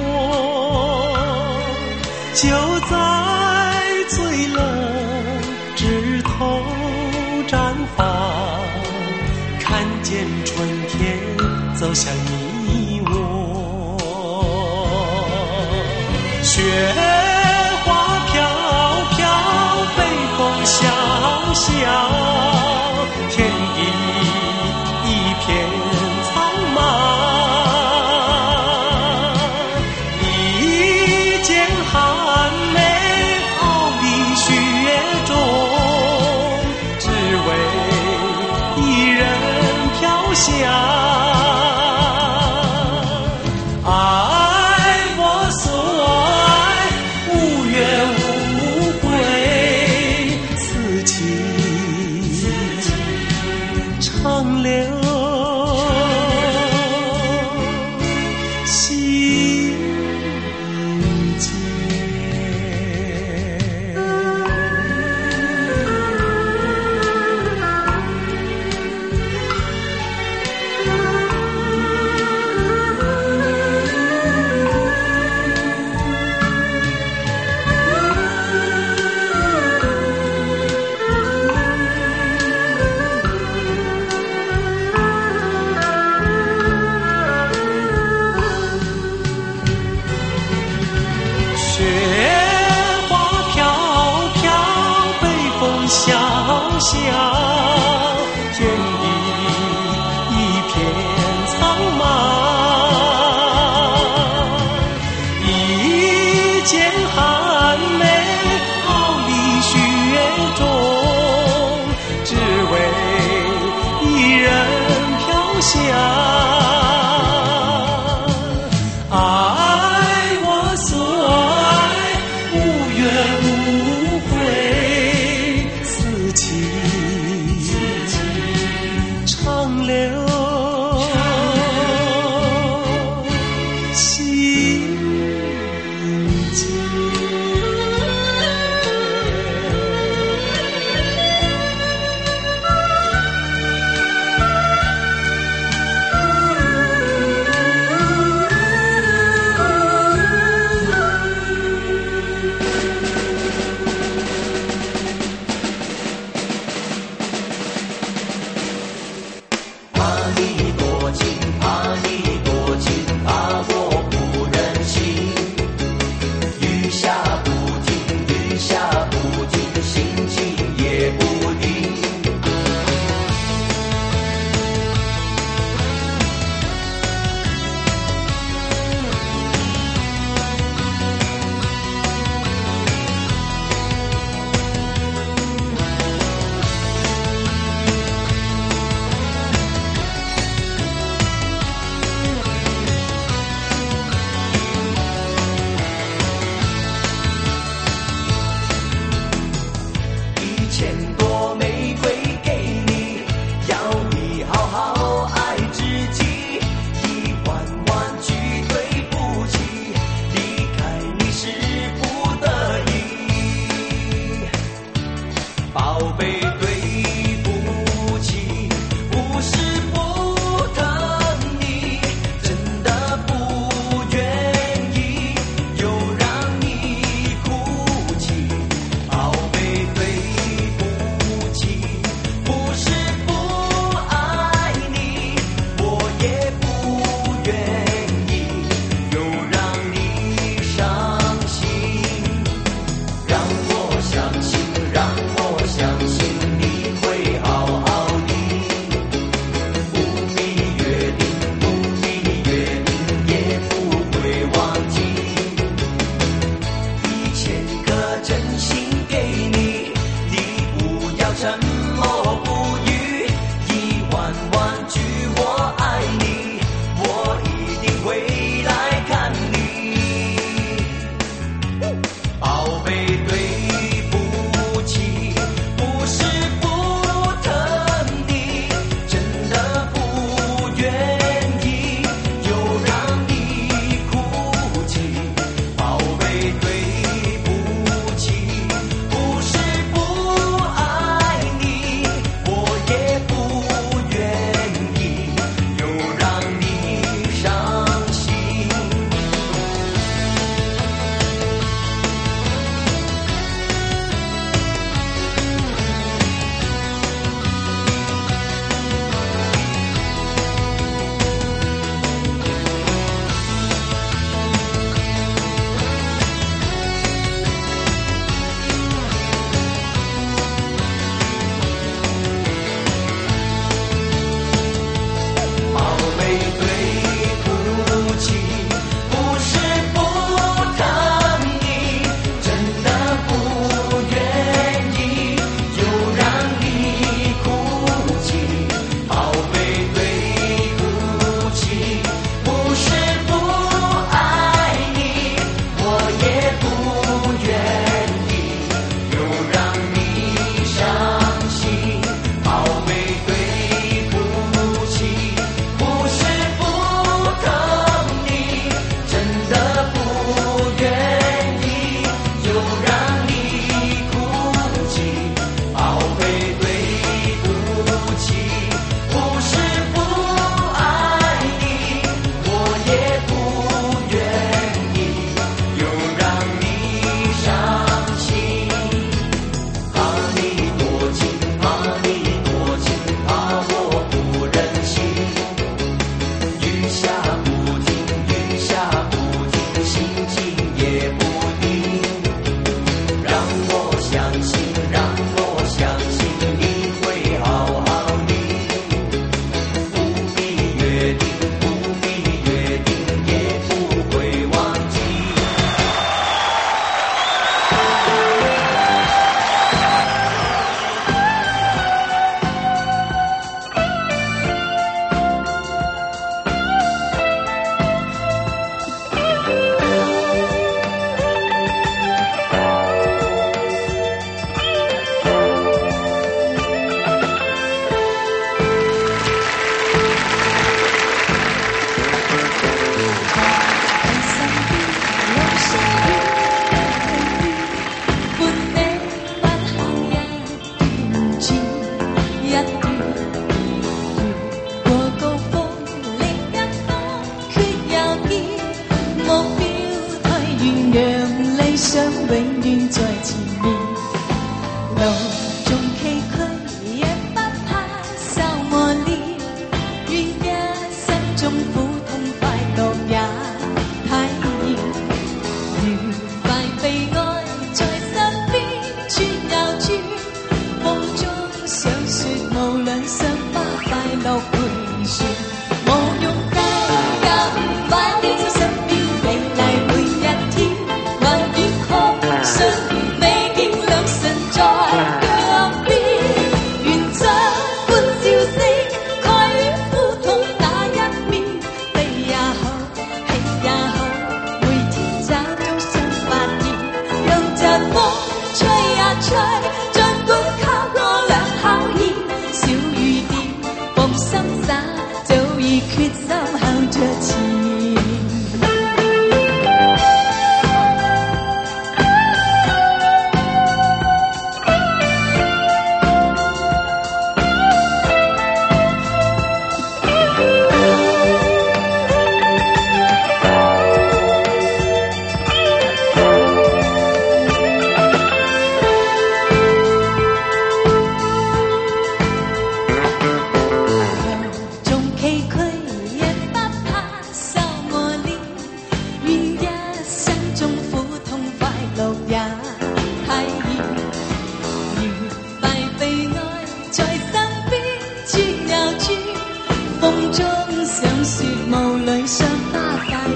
就在最冷枝头绽放，看见春天走向你雪花飘飘，北风萧萧，天地一片苍茫。一剑寒梅傲立雪中，只为一人飘香。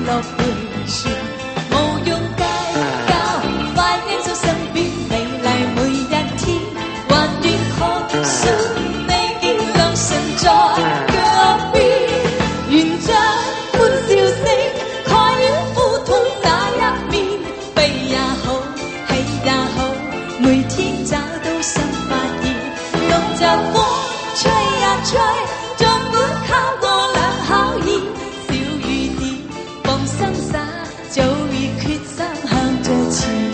落回旋，無用計較，快點做身邊美麗每一天，還願可信你見亮神在腳邊，願將歡笑聲蓋掩苦痛那一面，悲也好，喜也好，每天找到新發現，用着風吹呀吹，儘管靠過兩考驗，小雨點放心灑，早已決心向着前。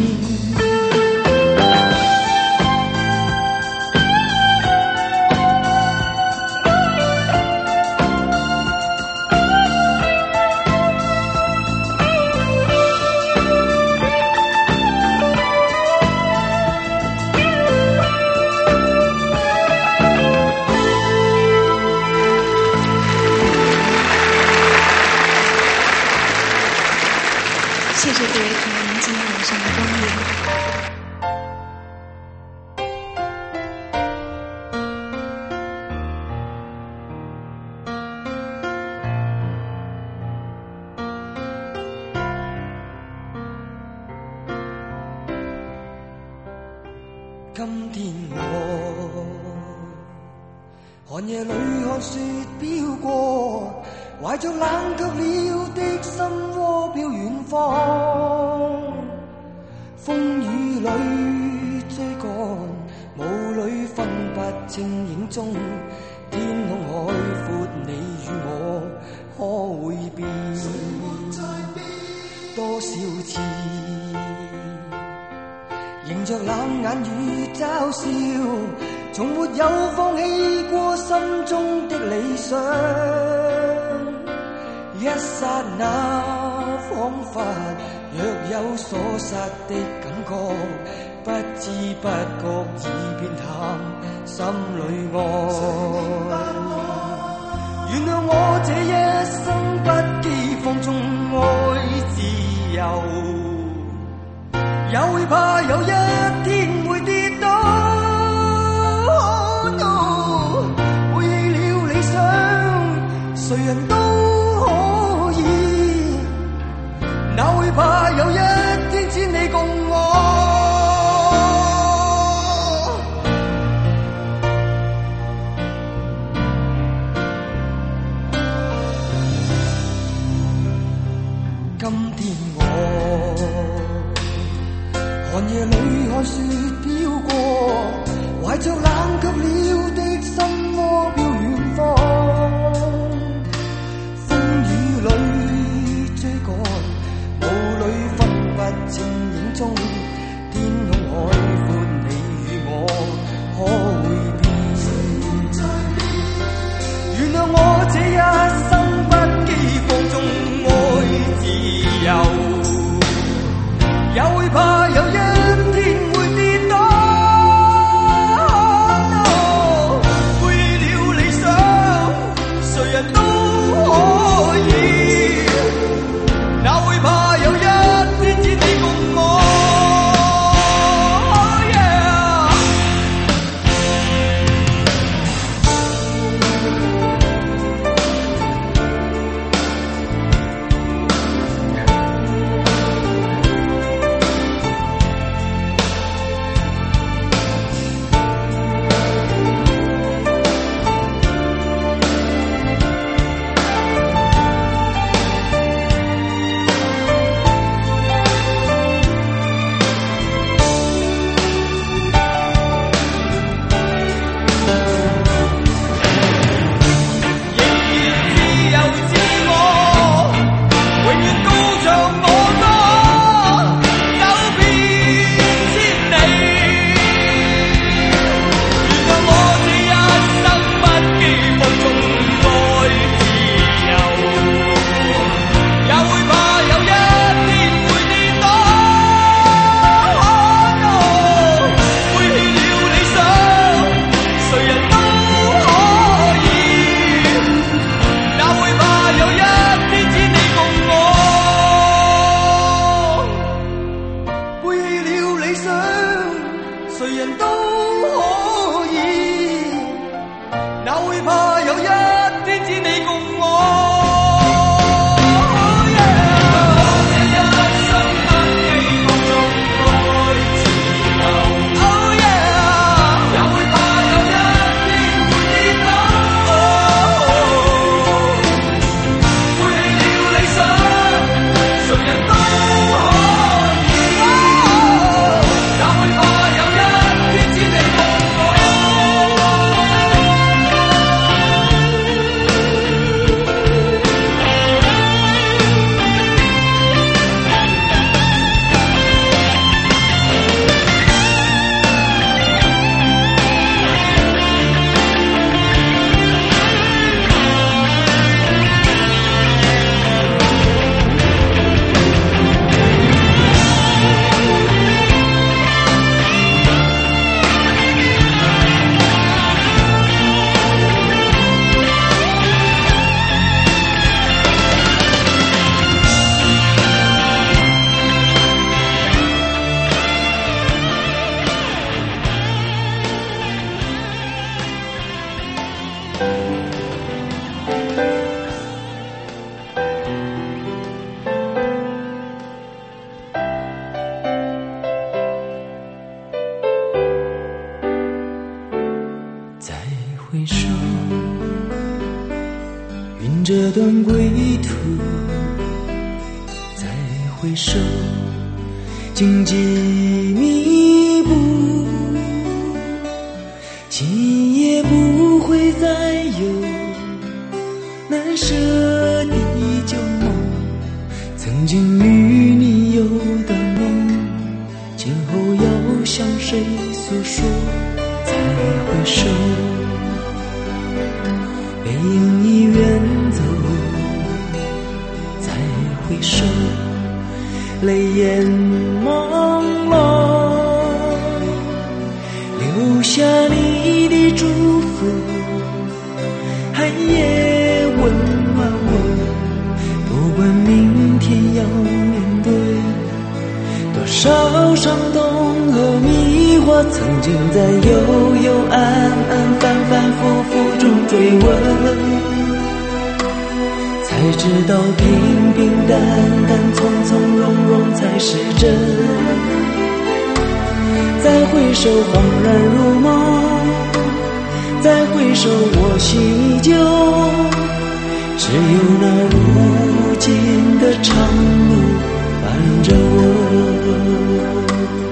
谢谢各位朋友们今天晚上的光临。 今天我寒夜裏看雪飄過，懷着冷卻了的心窩飄遠方，風雨裏追趕，霧裏分不清影蹤，天空海闊，你與我可會變？多少次迎着冷眼與嘲笑，從沒有放棄過心中的理想。一剎那彷彿若有所失的感覺，不知不覺已變淡心裏愛。原諒我這一生不羈放縱愛自由，也會怕有一天會跌倒。背棄了理想，誰人都可以，哪會怕有一天只你共我。今天我寒夜裏看雪飄過，懷着冷卻了的心窩飄遠方，風雨裏追趕，霧裏分不再回首，云这段归途，再回首，荆棘密布，今夜不会再有难舍的旧梦，曾经与你有的梦，今后要向谁诉说？再回首，背影已远走，再回首，泪眼朦胧，留下你的祝福，寒夜温暖我，不管明天要面对多少伤痛和迷惑，曾经在幽幽暗暗反反复复中追问，才知道平平淡淡从从容容才是真。再回首恍然如梦，再回首我心依旧，只有那无尽的长路伴着我。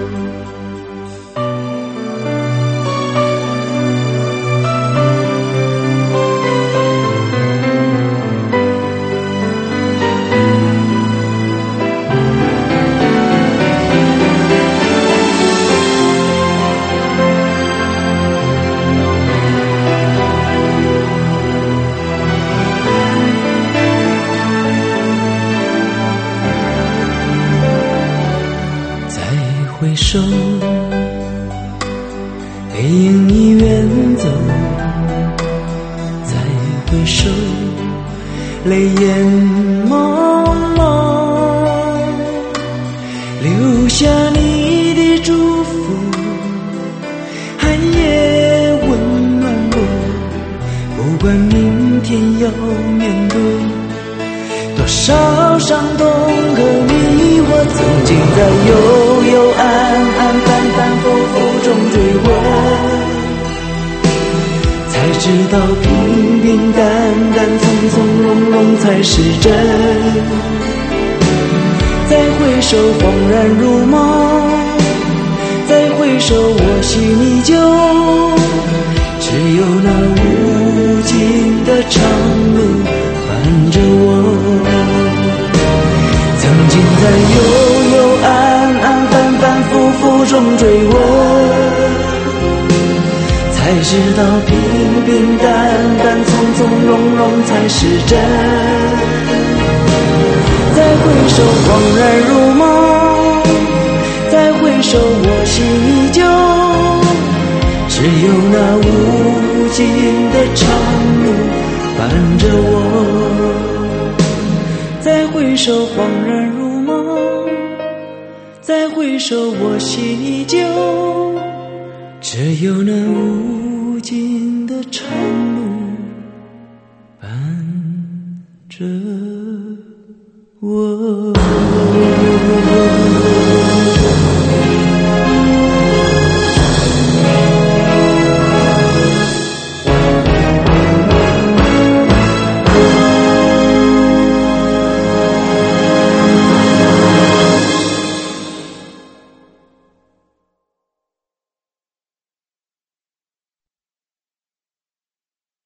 回首，背影已远走，再回首，泪眼朦胧，留下你的祝福，寒夜温暖我，不管明天要面对多少伤痛和迷惑，曾经在幽幽暗暗反反复复中追问，才知道平平淡淡从从容容才是真。再回首恍然如梦，再回首我心依旧，只有那无尽的长路伴着我。曾经在幽幽暗暗反反复复中追问，才知道平平淡淡从从容容才是真。再回首恍然如梦，再回首我心依旧，只有那无尽的长路伴着我。再回首恍然如梦，再回首我心依旧，只有那无尽的长